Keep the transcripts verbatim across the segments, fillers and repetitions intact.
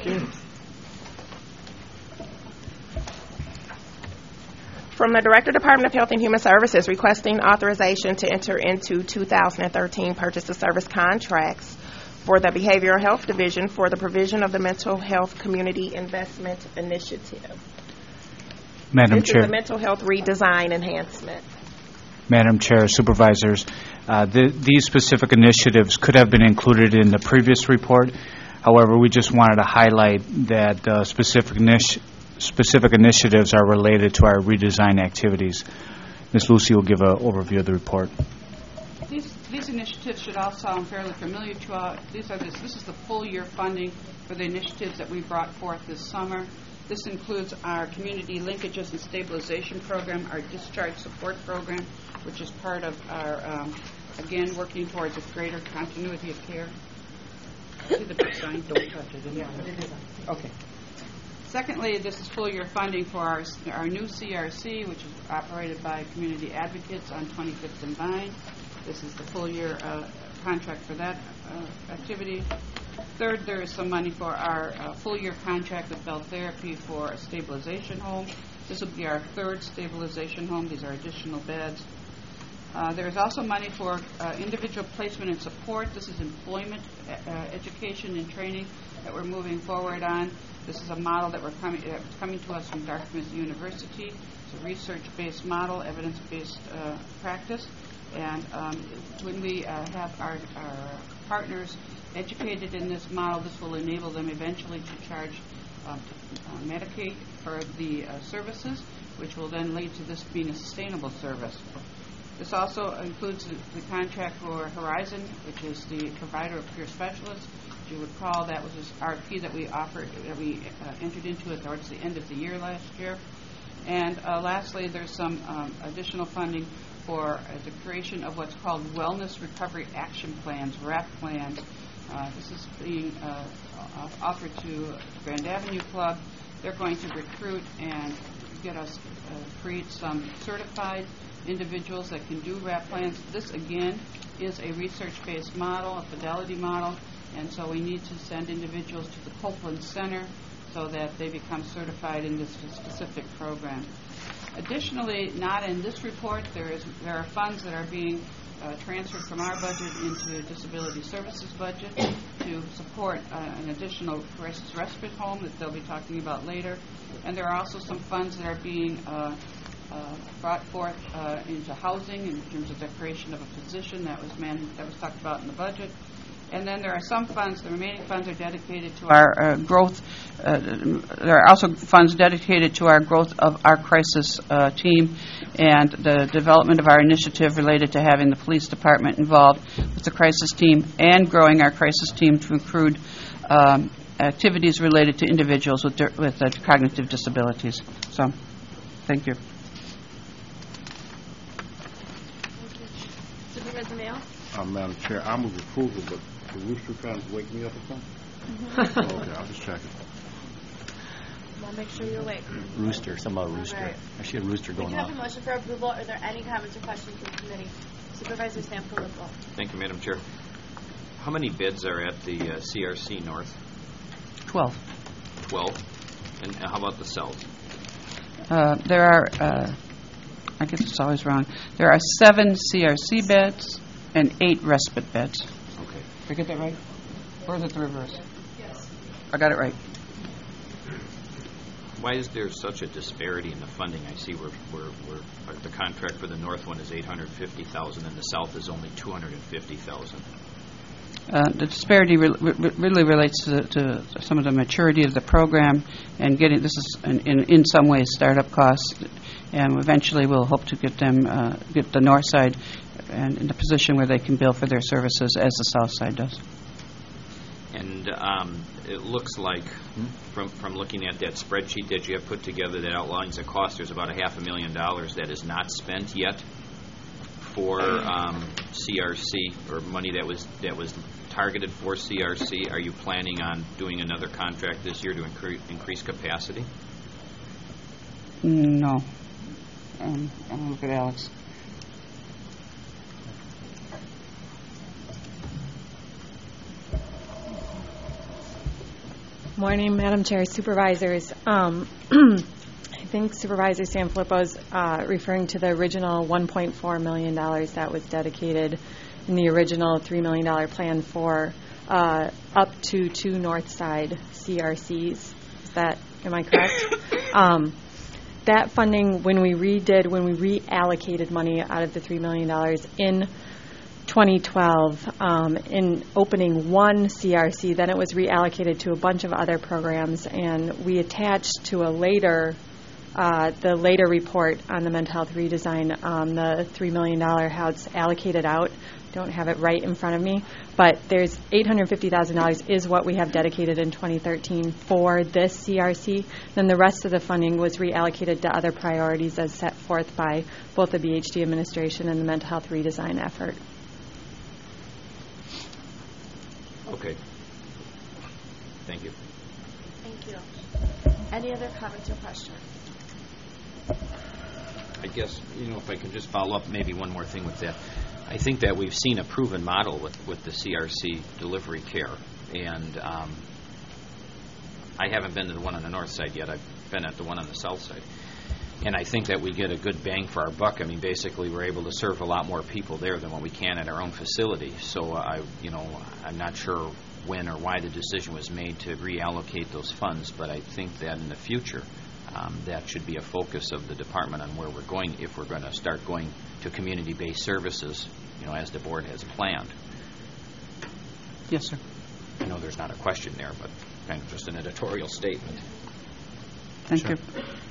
From the Director, Department of Health and Human Services, requesting authorization to enter into two thousand thirteen purchase of service contracts for the Behavioral Health Division for the provision of the Mental Health Community Investment Initiative. Madam this Chair. This is a mental health redesign enhancement. Madam Chair, Supervisors, uh, th these specific initiatives could have been included in the previous report. However, we just wanted to highlight that uh, specific initi specific initiatives are related to our redesign activities. Miz Lucy will give an overview of the report. These, these initiatives should all sound fairly familiar to us. These are this, this is the full year funding for the initiatives that we brought forth this summer. This includes our community linkages and stabilization program, our discharge support program, which is part of our, um, again, working towards a greater continuity of care. See the big sign? Don't touch it. Yeah, but it is. Okay. Secondly, this is full year funding for our, our new C R C, which is operated by Community Advocates on twenty-fifth and Vine. This is the full year uh, contract for that uh, activity. Third, there is some money for our uh, full year contract with Bell Therapy for a stabilization home. This will be our third stabilization home. These are additional beds. Uh, there is also money for uh, individual placement and support. This is employment uh, education and training that we're moving forward on. This is a model that we're coming, uh, coming to us from Dartmouth University. It's a research-based model, evidence-based uh, practice. And um, when we uh, have our, our partners educated in this model, this will enable them eventually to charge uh, to, uh, Medicaid for the uh, services, which will then lead to this being a sustainable service. This also includes the, the contract for Horizon, which is the provider of peer specialists. As you recall, that was this R F P that we offered, that we uh, entered into it towards the end of the year last year. And uh, lastly, there's some um, additional funding for uh, the creation of what's called Wellness Recovery Action Plans, R A P plans. Uh, this is being uh, offered to Grand Avenue Club. They're going to recruit and get us uh, create some certified individuals that can do R A P plans. This, again, is a research-based model, a fidelity model, and so we need to send individuals to the Copeland Center so that they become certified in this specific program. Additionally, not in this report, there is there are funds that are being uh, transferred from our budget into a disability services budget to support uh, an additional crisis respite home that they'll be talking about later. And there are also some funds that are being uh, uh, brought forth uh, into housing in terms of the creation of a position that was man that was talked about in the budget. And then there are some funds, the remaining funds are dedicated to our uh, growth. Uh, there are also funds dedicated to our growth of our crisis uh, team and the development of our initiative related to having the police department involved with the crisis team and growing our crisis team to include um, activities related to individuals with, with uh, cognitive disabilities. So, thank you. Supervisor Mayo? Uh, Madam Chair, I move approval, but the rooster trying to wake me up or something? Okay, I'll just check it. I'll make sure you're awake. Rooster, some about rooster. Right. I see a rooster We going do have on. a motion for approval. Are there any comments or questions from the committee? Supervisor Sampolippo. Thank you, Madam Chair. How many bids are at the uh, C R C North? Twelve. Twelve. And how about the South? Uh, there are, uh, I guess it's always wrong, there are seven C R C beds and eight respite beds. Okay. Did I get that right? Or is it the reverse? Yes. I got it right. Why is there such a disparity in the funding? I see where, where, where the contract for the North one is eight hundred fifty thousand dollars and the South is only two hundred fifty thousand dollars. Uh, the disparity re re really relates to, to some of the maturity of the program and getting, this is in, in, in some ways startup costs, and eventually we'll hope to get them, uh, get the north side and in the position where they can bill for their services as the south side does. And um, it looks like, from, from looking at that spreadsheet that you have put together that outlines the cost, there's about a half a million dollars that is not spent yet for um, C R C, or money that was that was targeted for C R C. Are you planning on doing another contract this year to incre increase capacity? No. Um, I'll look at Alex. Morning, Madam Chair, Supervisors. Um, I think Supervisor Sanfilippo is uh, referring to the original one point four million dollars that was dedicated in the original three million dollars plan for uh, up to two North Side C R Cs. Is that, am I correct? um, that funding, when we redid, when we reallocated money out of the three million dollars in twenty twelve, um, in opening one C R C, then it was reallocated to a bunch of other programs, and we attached to a later, uh, the later report on the mental health redesign, um, the three million dollars how it's allocated out. Don't have it right in front of me, but there's eight hundred fifty thousand dollars is what we have dedicated in twenty thirteen for this C R C. Then the rest of the funding was reallocated to other priorities as set forth by both the B H D administration and the mental health redesign effort. Okay. Thank you. Thank you. Any other comments or questions? I guess, you know, if I can just follow up maybe one more thing with that. I think that we've seen a proven model with, with the C R C delivery care. And um, I haven't been to the one on the north side yet. I've been at the one on the south side. And I think that we get a good bang for our buck. I mean, basically, we're able to serve a lot more people there than what we can at our own facility. So, uh, I, you know, I'm not sure when or why the decision was made to reallocate those funds, but I think that in the future, um, that should be a focus of the department on where we're going if we're going to start going to community-based services, you know, as the board has planned. Yes, sir. I know there's not a question there, but kind of just an editorial statement. Thank Sure. you.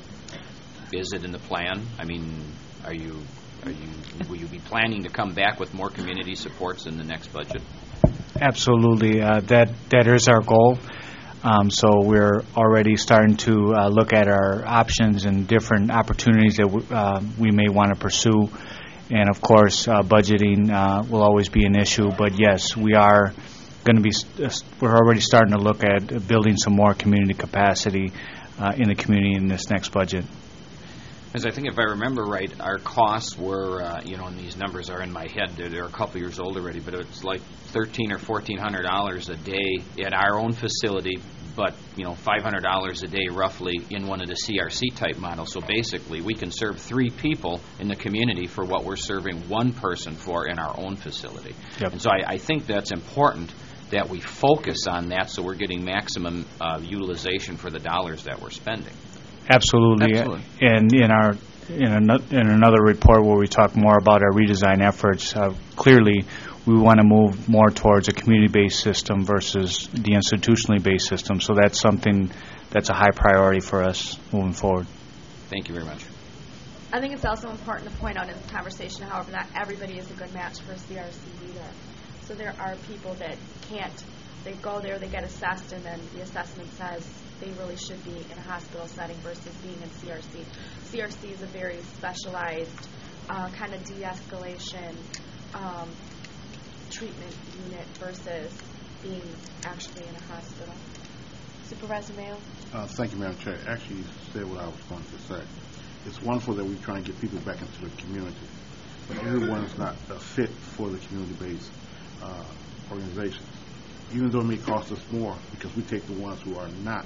Is it in the plan? I mean, are you, are you, will you be planning to come back with more community supports in the next budget? Absolutely. Uh, that that is our goal. Um, so we're already starting to uh, look at our options and different opportunities that w- uh, we may want to pursue. And of course, uh, budgeting uh, will always be an issue. But yes, we are going to be. Uh, we're already starting to look at building some more community capacity uh, in the community in this next budget. Because I think if I remember right, our costs were, uh, you know, and these numbers are in my head, they're, they're a couple years old already, but it's like thirteen or fourteen hundred dollars a day at our own facility, but, you know, five hundred dollars a day roughly in one of the C R C type models. So basically, we can serve three people in the community for what we're serving one person for in our own facility. Yep. And so I, I think that's important that we focus on that so we're getting maximum uh, utilization for the dollars that we're spending. Absolutely. Absolutely. And in our in, ano- in another report where we talk more about our redesign efforts, uh, clearly we want to move more towards a community-based system versus the institutionally based system. So that's something that's a high priority for us moving forward. Thank you very much. I think it's also important to point out in this conversation, however, not everybody is a good match for C R C either. So there are people that can't, they go there, they get assessed, and then the assessment says they really should be in a hospital setting versus being in C R C. C R C is a very specialized uh, kind of de-escalation um, treatment unit versus being actually in a hospital. Supervisor Mayo? Uh, thank you, Madam Chair. Actually, you said what I was going to say. It's wonderful that we try and get people back into the community, but everyone is not a fit for the community-based uh, organizations. Even though it may cost us more, because we take the ones who are not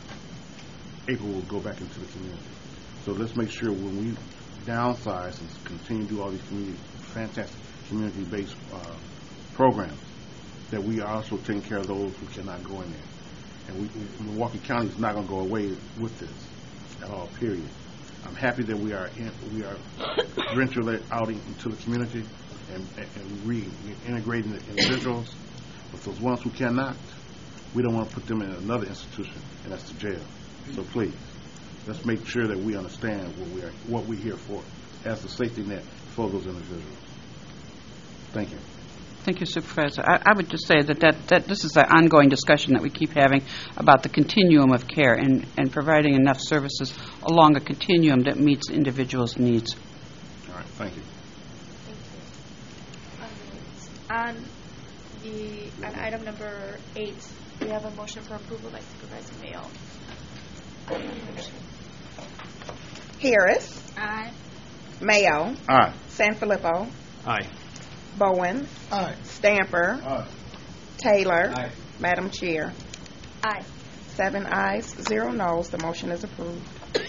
able to go back into the community. So let's make sure when we downsize and continue to do all these community, fantastic community-based uh, programs, that we are also taking care of those who cannot go in there. And we, we, Milwaukee County is not going to go away with this at all, period. I'm happy that we are in, we are venturing out into the community and, and, and re, integrating the individuals. But those ones who cannot, we don't want to put them in another institution, and that's the jail. So please, let's make sure that we understand what we are, what we're here for, as a safety net for those individuals. Thank you. Thank you, Supervisor. I, I would just say that, that, that this is an ongoing discussion that we keep having about the continuum of care and, and providing enough services along a continuum that meets individuals' needs. All right, thank you. Thank you. On the on item number eight, we have a motion for approval by Supervisor Mayo. On that motion. Harris. Aye. Mayo. Aye. Sanfilippo. Aye. Bowen. Aye. Stamper. Aye. Taylor. Aye. Madam Chair. Aye. Seven ayes, zero noes. The motion is approved.